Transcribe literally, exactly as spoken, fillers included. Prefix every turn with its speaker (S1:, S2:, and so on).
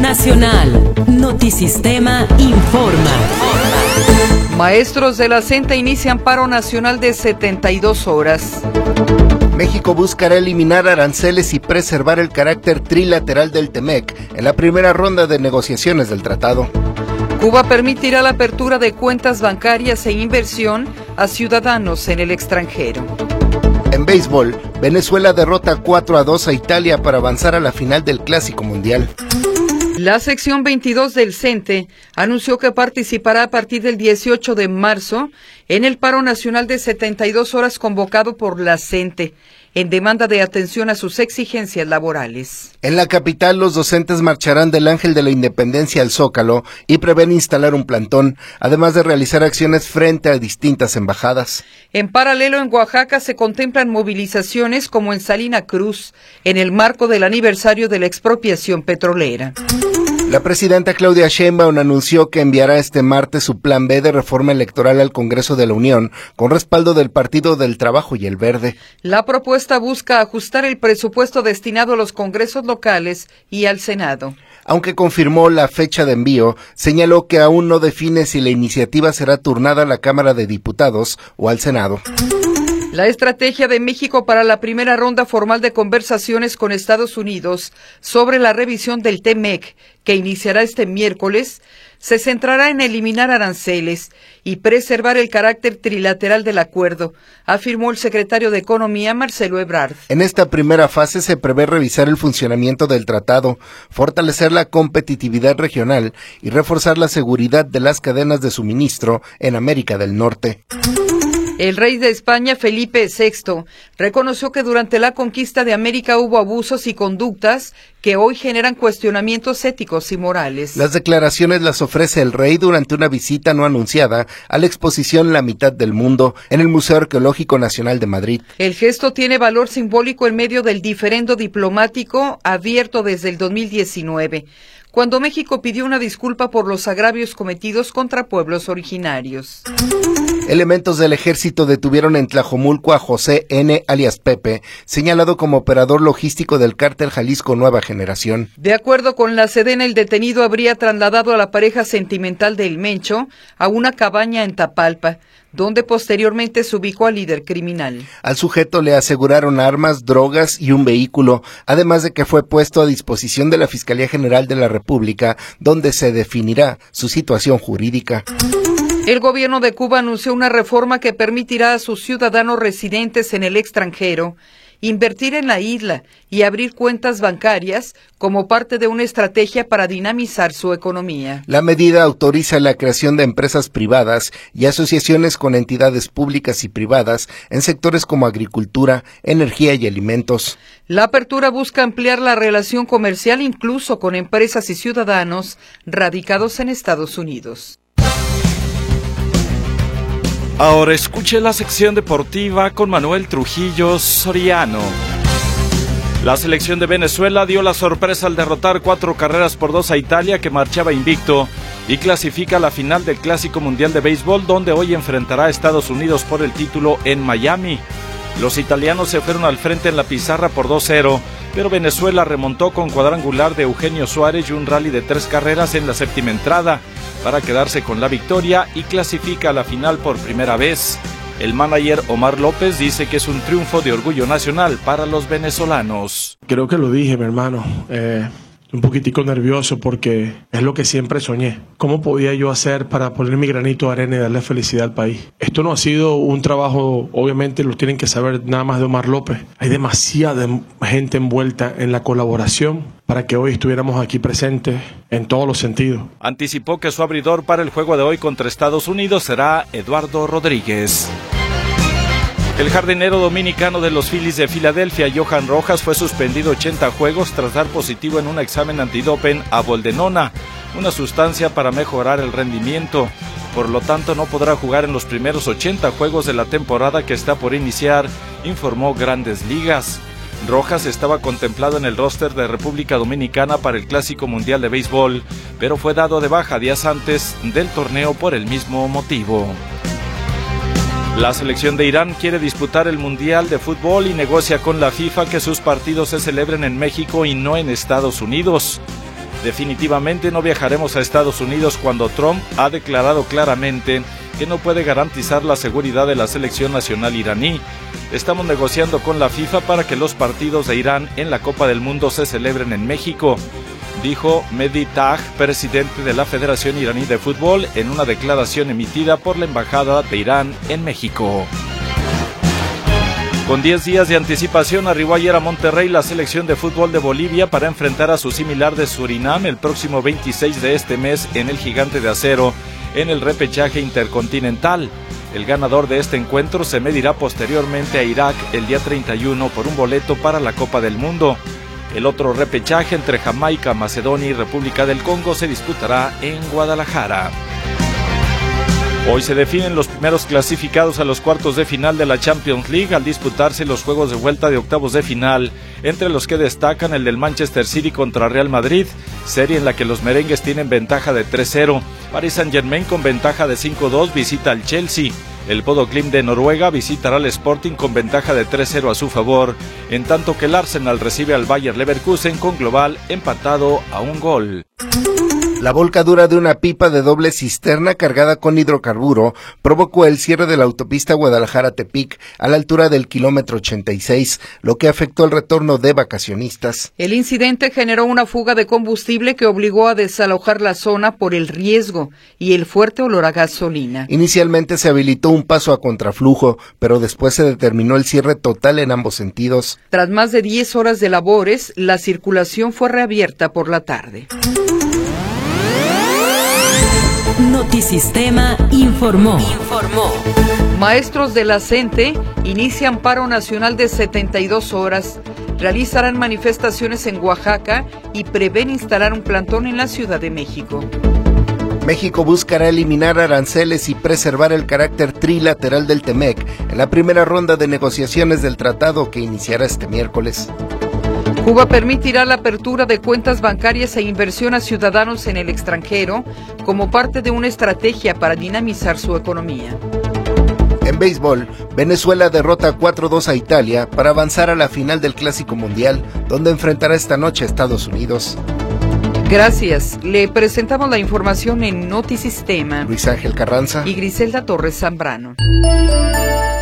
S1: Nacional. Notisistema informa.
S2: Maestros de la CENTE inician paro nacional de setenta y dos horas.
S3: México buscará eliminar aranceles y preservar el carácter trilateral del TEMEC en la primera ronda de negociaciones del tratado.
S2: Cuba permitirá la apertura de cuentas bancarias e inversión a ciudadanos en el extranjero.
S3: En béisbol, Venezuela derrota cuatro a dos a Italia para avanzar a la final del Clásico Mundial.
S2: La sección veintidós del CENTE anunció que participará a partir del dieciocho de marzo en el paro nacional de setenta y dos horas convocado por la CENTE, en demanda de atención a sus exigencias laborales.
S3: En la capital, los docentes marcharán del Ángel de la Independencia al Zócalo y prevén instalar un plantón, además de realizar acciones frente a distintas embajadas.
S2: En paralelo, en Oaxaca se contemplan movilizaciones como en Salina Cruz, en el marco del aniversario de la expropiación petrolera.
S3: La presidenta Claudia Sheinbaum anunció que enviará este martes su plan B de reforma electoral al Congreso de la Unión, con respaldo del Partido del Trabajo y el Verde.
S2: La propuesta busca ajustar el presupuesto destinado a los congresos locales y al Senado.
S3: Aunque confirmó la fecha de envío, señaló que aún no define si la iniciativa será turnada a la Cámara de Diputados o al Senado.
S2: La estrategia de México para la primera ronda formal de conversaciones con Estados Unidos sobre la revisión del TEMEC, que iniciará este miércoles, se centrará en eliminar aranceles y preservar el carácter trilateral del acuerdo, afirmó el secretario de Economía, Marcelo Ebrard.
S3: En esta primera fase se prevé revisar el funcionamiento del tratado, fortalecer la competitividad regional y reforzar la seguridad de las cadenas de suministro en América del Norte.
S2: El rey de España, Felipe sexto, reconoció que durante la conquista de América hubo abusos y conductas que hoy generan cuestionamientos éticos y morales.
S3: Las declaraciones las ofrece el rey durante una visita no anunciada a la exposición La mitad del mundo en el Museo Arqueológico Nacional de Madrid.
S2: El gesto tiene valor simbólico en medio del diferendo diplomático abierto desde el dos mil diecinueve. Cuando México pidió una disculpa por los agravios cometidos contra pueblos originarios.
S3: Elementos del ejército detuvieron en Tlajomulco a José N., alias Pepe, señalado como operador logístico del cártel Jalisco Nueva Generación.
S2: De acuerdo con la Sedena, el detenido habría trasladado a la pareja sentimental de El Mencho a una cabaña en Tapalpa, donde posteriormente se ubicó al líder criminal.
S3: Al sujeto le aseguraron armas, drogas y un vehículo, además de que fue puesto a disposición de la Fiscalía General de la República, donde se definirá su situación jurídica.
S2: El gobierno de Cuba anunció una reforma que permitirá a sus ciudadanos residentes en el extranjero invertir en la isla y abrir cuentas bancarias como parte de una estrategia para dinamizar su economía.
S3: La medida autoriza la creación de empresas privadas y asociaciones con entidades públicas y privadas en sectores como agricultura, energía y alimentos.
S2: La apertura busca ampliar la relación comercial incluso con empresas y ciudadanos radicados en Estados Unidos.
S4: Ahora escuche la sección deportiva con Manuel Trujillo Soriano. La selección de Venezuela dio la sorpresa al derrotar cuatro carreras por dos a Italia, que marchaba invicto, y clasifica a la final del Clásico Mundial de Béisbol, donde hoy enfrentará a Estados Unidos por el título en Miami. Los italianos se fueron al frente en la pizarra por dos cero, pero Venezuela remontó con cuadrangular de Eugenio Suárez y un rally de tres carreras en la séptima entrada para quedarse con la victoria y clasifica a la final por primera vez. El manager Omar López dice que es un triunfo de orgullo nacional para los venezolanos.
S5: Creo que lo dije, mi hermano. Eh... Un poquitico nervioso porque es lo que siempre soñé. ¿Cómo podía yo hacer para poner mi granito de arena y darle felicidad al país? Esto no ha sido un trabajo, obviamente lo tienen que saber nada más de Omar López. Hay demasiada gente envuelta en la colaboración para que hoy estuviéramos aquí presentes en todos los sentidos.
S4: Anticipó que su abridor para el juego de hoy contra Estados Unidos será Eduardo Rodríguez. El jardinero dominicano de los Phillies de Filadelfia, Johan Rojas, fue suspendido ochenta juegos tras dar positivo en un examen antidopen a boldenona, una sustancia para mejorar el rendimiento. Por lo tanto, no podrá jugar en los primeros ochenta juegos de la temporada que está por iniciar, informó Grandes Ligas. Rojas estaba contemplado en el roster de República Dominicana para el Clásico Mundial de Béisbol, pero fue dado de baja días antes del torneo por el mismo motivo. La selección de Irán quiere disputar el Mundial de Fútbol y negocia con la FIFA que sus partidos se celebren en México y no en Estados Unidos. Definitivamente no viajaremos a Estados Unidos cuando Trump ha declarado claramente que no puede garantizar la seguridad de la selección nacional iraní. Estamos negociando con la FIFA para que los partidos de Irán en la Copa del Mundo se celebren en México, dijo Mehdi Taj, presidente de la Federación Iraní de Fútbol, en una declaración emitida por la Embajada de Irán en México. Con diez días de anticipación arribó ayer a Monterrey la selección de fútbol de Bolivia para enfrentar a su similar de Surinam el próximo veintiséis de este mes en el Gigante de Acero, en el repechaje intercontinental. El ganador de este encuentro se medirá posteriormente a Irak el día treinta y uno por un boleto para la Copa del Mundo. El otro repechaje entre Jamaica, Macedonia y República del Congo se disputará en Guadalajara. Hoy se definen los primeros clasificados a los cuartos de final de la Champions League al disputarse los juegos de vuelta de octavos de final, entre los que destacan el del Manchester City contra Real Madrid, serie en la que los merengues tienen ventaja de tres cero. Paris Saint-Germain con ventaja de cinco dos visita al Chelsea. El Bodo Glimt de Noruega visitará al Sporting con ventaja de tres cero a su favor, en tanto que el Arsenal recibe al Bayer Leverkusen con global empatado a un gol.
S3: La volcadura de una pipa de doble cisterna cargada con hidrocarburo provocó el cierre de la autopista Guadalajara-Tepic a la altura del kilómetro ochenta y seis, lo que afectó el retorno de vacacionistas.
S2: El incidente generó una fuga de combustible que obligó a desalojar la zona por el riesgo y el fuerte olor a gasolina.
S3: Inicialmente se habilitó un paso a contraflujo, pero después se determinó el cierre total en ambos sentidos.
S2: Tras más de diez horas de labores, la circulación fue reabierta por la tarde.
S1: Notisistema informó. Informó.
S2: Maestros de la CENTE inician paro nacional de setenta y dos horas. Realizarán manifestaciones en Oaxaca y prevén instalar un plantón en la Ciudad de México.
S3: México buscará eliminar aranceles y preservar el carácter trilateral del TEMEC en la primera ronda de negociaciones del tratado que iniciará este miércoles.
S2: Cuba permitirá la apertura de cuentas bancarias e inversión a ciudadanos en el extranjero como parte de una estrategia para dinamizar su economía.
S3: En béisbol, Venezuela derrota cuatro dos a Italia para avanzar a la final del Clásico Mundial, donde enfrentará esta noche a Estados Unidos.
S2: Gracias. Le presentamos la información en Notisistema.
S3: Luis Ángel Carranza
S2: y Griselda Torres Zambrano.